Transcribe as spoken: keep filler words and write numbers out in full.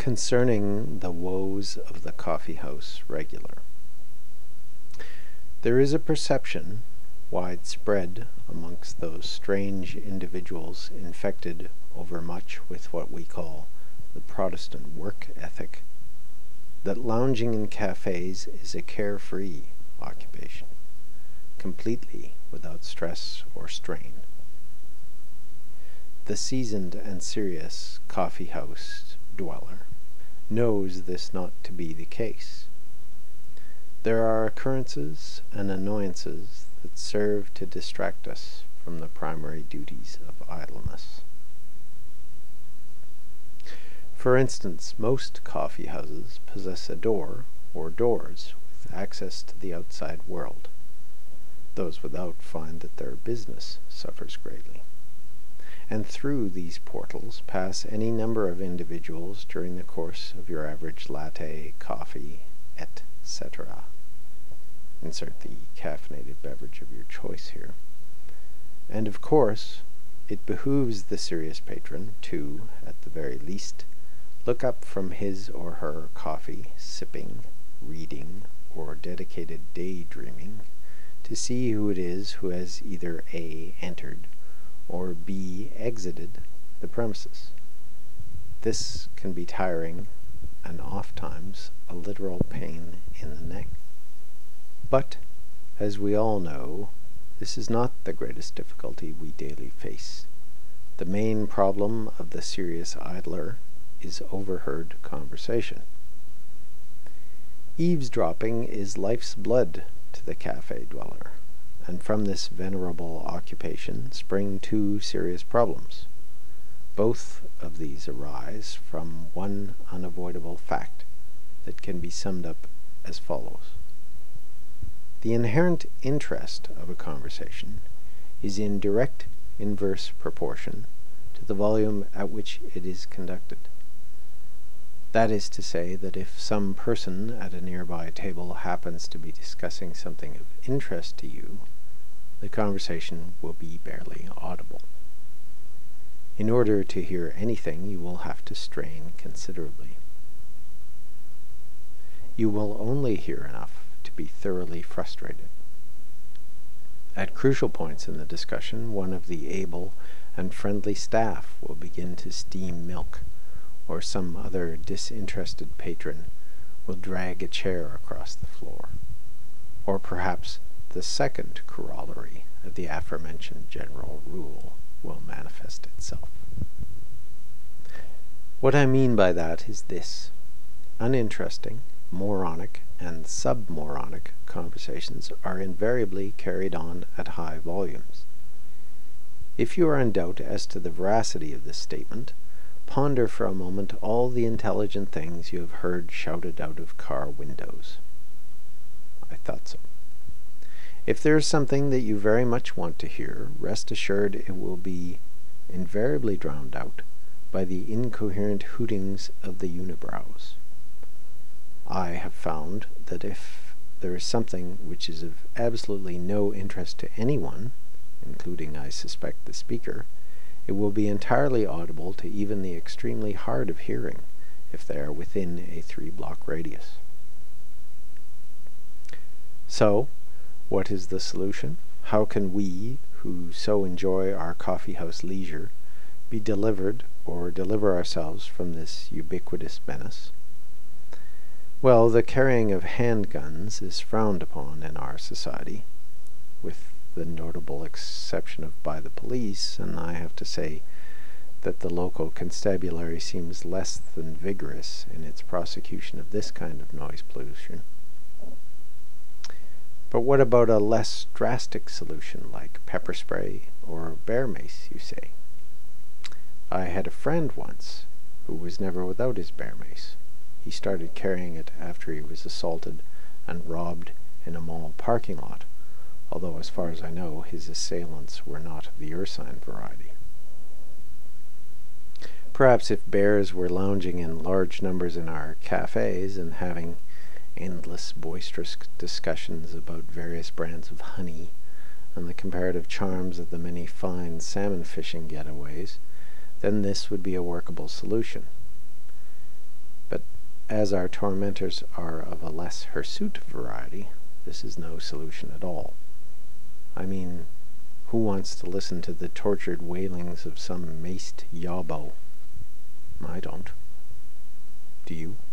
concerning the woes of the coffee house regular. There is a perception, widespread amongst those strange individuals infected overmuch with what we call the Protestant work ethic, that lounging in cafes is a carefree occupation, completely without stress or strain. The seasoned and serious coffee house dweller knows this not to be the case. There are occurrences and annoyances that serve to distract us from the primary duties of idleness. For instance, most coffee houses possess a door or doors with access to the outside world. Those without find that their business suffers greatly. And through these portals pass any number of individuals during the course of your average latte, coffee, et cetera. Insert the caffeinated beverage of your choice here. And of course, it behooves the serious patron to, at the very least, look up from his or her coffee, sipping, reading, or dedicated daydreaming to see who it is who has either A. entered or B. exited the premises. This can be tiring and oftentimes a literal pain in the neck. But, as we all know, this is not the greatest difficulty we daily face. The main problem of the serious idler is overheard conversation. Eavesdropping is life's blood to the cafe dweller, and from this venerable occupation spring two serious problems. Both of these arise from one unavoidable fact that can be summed up as follows. The inherent interest of a conversation is in direct inverse proportion to the volume at which it is conducted. That is to say that if some person at a nearby table happens to be discussing something of interest to you, the conversation will be barely audible. In order to hear anything, you will have to strain considerably. You will only hear enough to be thoroughly frustrated. At crucial points in the discussion, one of the able and friendly staff will begin to steam milk, or some other disinterested patron will drag a chair across the floor. Or perhaps the second corollary of the aforementioned general rule will manifest itself. What I mean by that is this. Uninteresting, moronic, and submoronic conversations are invariably carried on at high volumes. If you are in doubt as to the veracity of this statement, ponder for a moment all the intelligent things you have heard shouted out of car windows. I thought so. If there is something that you very much want to hear, rest assured it will be invariably drowned out by the incoherent hootings of the unibrows. I have found that if there is something which is of absolutely no interest to anyone, including, I suspect, the speaker, it will be entirely audible to even the extremely hard of hearing if they are within a three-block radius. So, what is the solution? How can we, who so enjoy our coffee house leisure, be delivered or deliver ourselves from this ubiquitous menace? Well, the carrying of handguns is frowned upon in our society, with the notable exception of by the police, and I have to say that the local constabulary seems less than vigorous in its prosecution of this kind of noise pollution. But what about a less drastic solution like pepper spray or bear mace, you say? I had a friend once who was never without his bear mace. He started carrying it after he was assaulted and robbed in a mall parking lot, although as far as I know his assailants were not of the ursine variety. Perhaps if bears were lounging in large numbers in our cafes and having endless boisterous discussions about various brands of honey and the comparative charms of the many fine salmon fishing getaways, then this would be a workable solution. as our tormentors are of a less hirsute variety, this is no solution at all. I mean, who wants to listen to the tortured wailings of some maced yawbo? I don't. Do you?